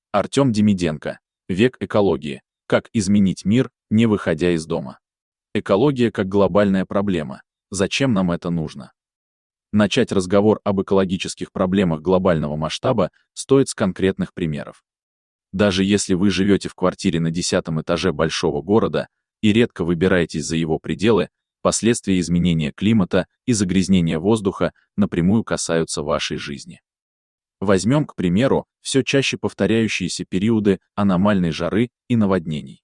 Артем Демиденко. Век экологии. Как изменить мир, не выходя из дома. Экология как глобальная проблема. Зачем нам это нужно? Начать разговор об экологических проблемах глобального масштаба стоит с конкретных примеров. Даже если вы живете в квартире на 10-м этаже большого города и редко выбираетесь за его пределы, последствия изменения климата и загрязнения воздуха напрямую касаются вашей жизни. Возьмем, к примеру, все чаще повторяющиеся периоды аномальной жары и наводнений.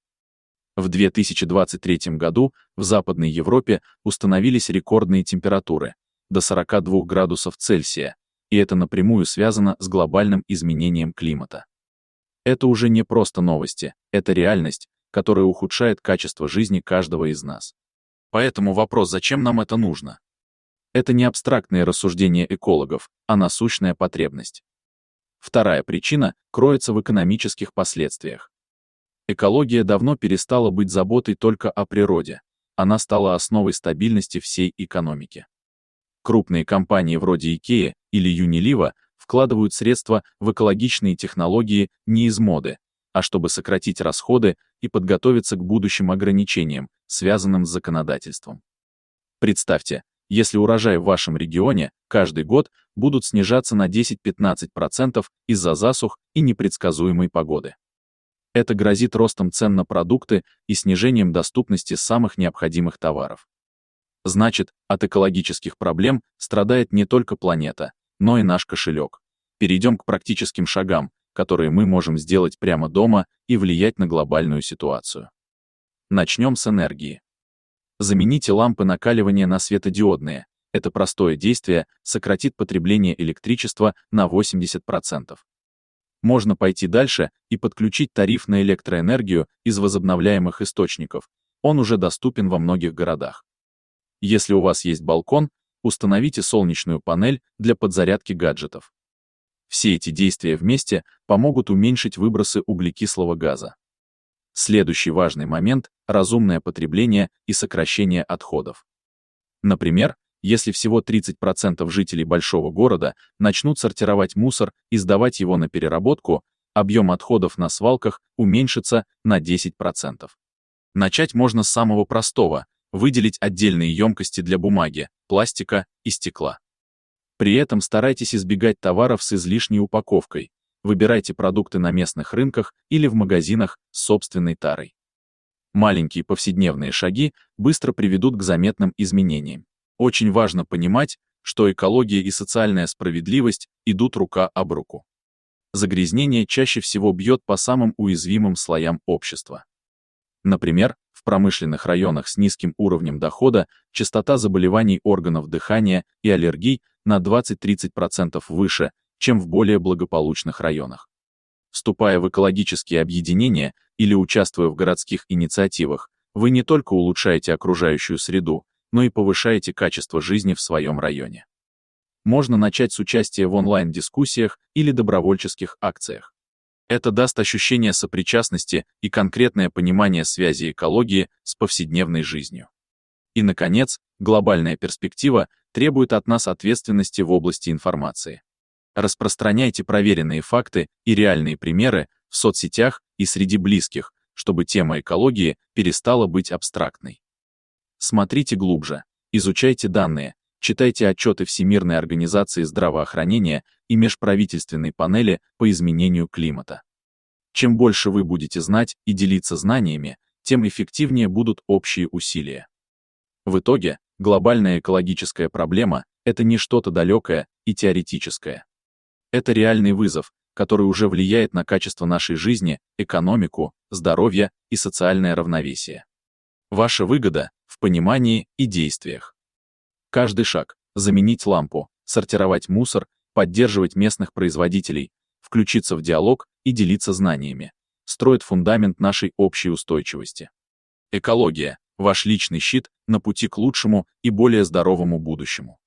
В 2023 году в Западной Европе установились рекордные температуры до 42 градусов Цельсия, и это напрямую связано с глобальным изменением климата. Это уже не просто новости, это реальность, которая ухудшает качество жизни каждого из нас. Поэтому вопрос, зачем нам это нужно? Это не абстрактные рассуждения экологов, а насущная потребность. Вторая причина кроется в экономических последствиях. Экология давно перестала быть заботой только о природе, она стала основой стабильности всей экономики. Крупные компании вроде IKEA или Unilever вкладывают средства в экологичные технологии не из моды, а чтобы сократить расходы и подготовиться к будущим ограничениям, связанным с законодательством. Представьте, если урожаи в вашем регионе каждый год будут снижаться на 10-15% из-за засух и непредсказуемой погоды. Это грозит ростом цен на продукты и снижением доступности самых необходимых товаров. Значит, от экологических проблем страдает не только планета, но и наш кошелек. Перейдем к практическим шагам, которые мы можем сделать прямо дома и влиять на глобальную ситуацию. Начнем с энергии. Замените лампы накаливания на светодиодные. Это простое действие сократит потребление электричества на 80%. Можно пойти дальше и подключить тариф на электроэнергию из возобновляемых источников. Он уже доступен во многих городах. Если у вас есть балкон, установите солнечную панель для подзарядки гаджетов. Все эти действия вместе помогут уменьшить выбросы углекислого газа. Следующий важный момент – разумное потребление и сокращение отходов. Например, если всего 30% жителей большого города начнут сортировать мусор и сдавать его на переработку, объем отходов на свалках уменьшится на 10%. Начать можно с самого простого – выделить отдельные емкости для бумаги, пластика и стекла. При этом старайтесь избегать товаров с излишней упаковкой. Выбирайте продукты на местных рынках или в магазинах с собственной тарой. Маленькие повседневные шаги быстро приведут к заметным изменениям. Очень важно понимать, что экология и социальная справедливость идут рука об руку. Загрязнение чаще всего бьет по самым уязвимым слоям общества. Например, в промышленных районах с низким уровнем дохода частота заболеваний органов дыхания и аллергий на 20-30% выше, чем в более благополучных районах. Вступая в экологические объединения или участвуя в городских инициативах, вы не только улучшаете окружающую среду, но и повышаете качество жизни в своем районе. Можно начать с участия в онлайн-дискуссиях или добровольческих акциях. Это даст ощущение сопричастности и конкретное понимание связи экологии с повседневной жизнью. И, наконец, глобальная перспектива требует от нас ответственности в области информации. Распространяйте проверенные факты и реальные примеры в соцсетях и среди близких, чтобы тема экологии перестала быть абстрактной. Смотрите глубже, изучайте данные, читайте отчеты Всемирной организации здравоохранения и межправительственной панели по изменению климата. Чем больше вы будете знать и делиться знаниями, тем эффективнее будут общие усилия. В итоге, глобальная экологическая проблема – это не что-то далекое и теоретическое. Это реальный вызов, который уже влияет на качество нашей жизни, экономику, здоровье и социальное равновесие. Ваша выгода в понимании и действиях. Каждый шаг – заменить лампу, сортировать мусор, поддерживать местных производителей, включиться в диалог и делиться знаниями – строит фундамент нашей общей устойчивости. Экология – ваш личный щит на пути к лучшему и более здоровому будущему.